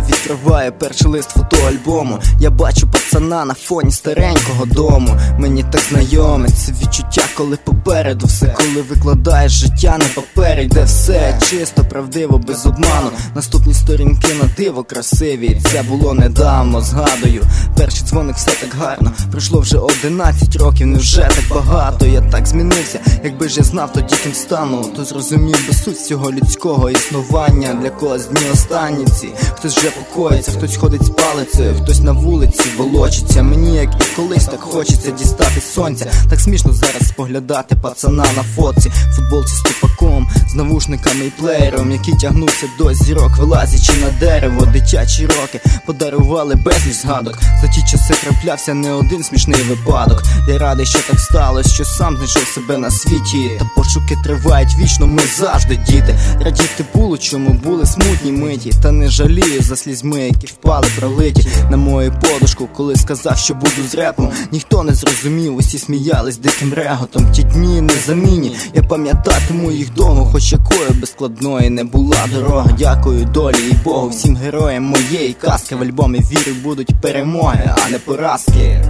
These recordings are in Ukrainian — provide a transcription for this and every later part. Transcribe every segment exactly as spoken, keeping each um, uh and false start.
відкриваю перший лист фотоальбому. Я бачу пацана на фоні старенького дому. Мені так знайоме це відчуття, коли попереду все, коли викладаєш життя на папері, де все чисто, правдиво, без обману. Наступні сторінки на диво красиві. Це було недавно, згадую. Перший дзвоник, все так гарно. Пройшло вже одинадцять років, невже так багато? Я так змінився, якби ж я знав тоді ким стану, то зрозумів би суть цього людського існування. Для когось дні останні ці, хтось вже покоїться, хтось ходить з палицею, хтось на вулиці волочиться. Мені, як і колись, так хочеться дістати сонця. Так смішно зараз споглядати пацана на фотці, в футболці з тупаком, з навушниками і плеєром, який тягнувся до зірок, вилазячи на дерево. Дитячі роки подарували безліч згадок. За ті часи траплявся не один смішний випадок. Я радий, що так сталося, що сам знайшов себе на світі. Та пошуки тривають вічно, ми завжди діти. Радіти було чому, були смутні миті. Та не жалію за слізьми, які впали пролиті на мою подушку, коли сказав, що буду з репом. Ніхто не зрозумів, усі сміялись диким реготом. Ті дні незамінні, я пам'ятатиму їх довго, хоч якою би складною не була дорога. Дякую долі і Богу, всім героям моєї казки. В альбомі віри будуть перемоги, а не поразки.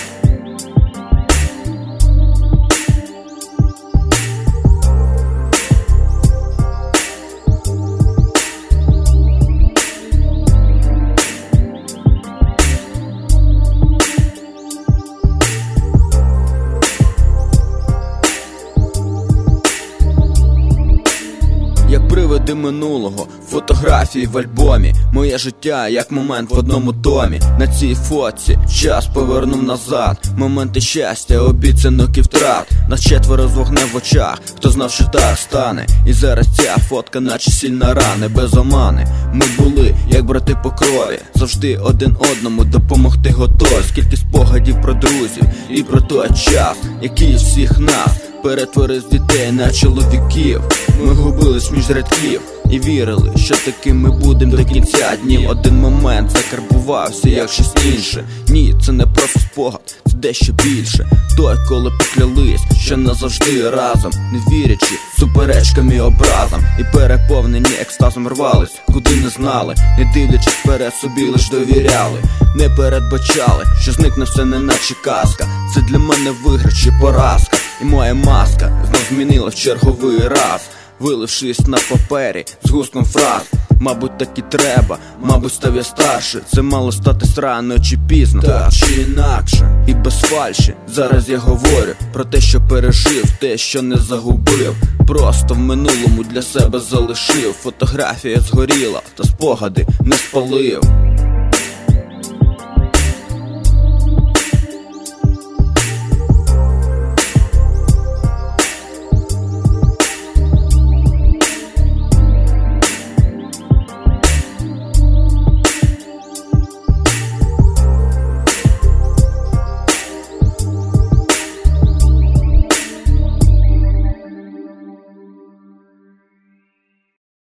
Як привиди минулого, фотографії в альбомі. Моє життя, як момент в одному томі. На цій фотці час повернув назад. Моменти щастя, обіцянок і втрат. Нас четверо з вогнем в очах, хто знав, що так стане. І зараз ця фотка, наче сильна рана, без омани. Ми були, як брати по крові, завжди один одному допомогти готові. Скільки спогадів про друзів і про той час, який всіх нас перетворив з дітей на чоловіків. Ми губились між рядків і вірили, що таким ми будем до кінця днів. Один момент закарбувався як щось інше. Ні, це не просто спогад, це дещо більше. Той, коли поклялись, що назавжди разом, не вірячи суперечкам і образам. І переповнені екстазом рвались, куди не знали, не дивлячись вперед, собі лиш довіряли. Не передбачали, що зникне все неначе казка. Це для мене виграш чи поразка. І моя маска знов змінила в черговий раз, вилившись на папері з густком фраз. Мабуть, так і треба, мабуть, став я старше. Це мало статись рано чи пізно, так чи інакше, і без фальші. Зараз я говорю про те, що пережив, те, що не загубив. Просто в минулому для себе залишив. Фотографія згоріла, та спогади не спалив.